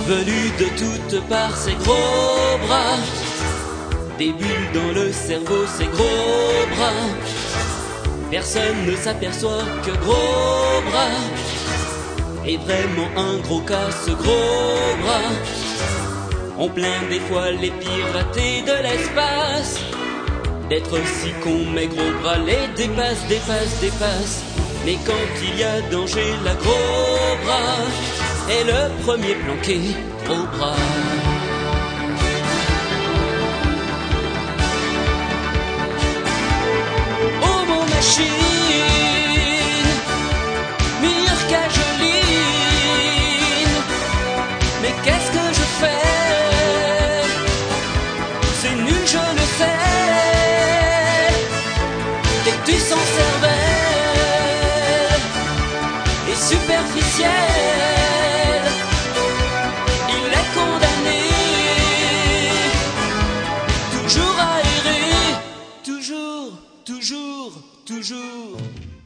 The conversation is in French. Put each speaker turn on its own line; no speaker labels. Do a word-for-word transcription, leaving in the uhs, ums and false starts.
Venu de toutes parts, ses gros bras, des bulles dans le cerveau, ses gros bras. Personne ne s'aperçoit que gros bras est vraiment un gros cas, ce gros bras. On plaint des fois les piratés de l'espace d'être si cons, mais gros bras les dépasse, dépasse, dépasse. Mais quand il y a danger, la gros bras est le premier planqué, gros bras. Oh mon machine, Mirka Joline, mais qu'est-ce que je fais? C'est nul, je le sais. T'es-tu sans cervelle et superficiel? Il est condamné, toujours aéré, toujours, toujours, toujours.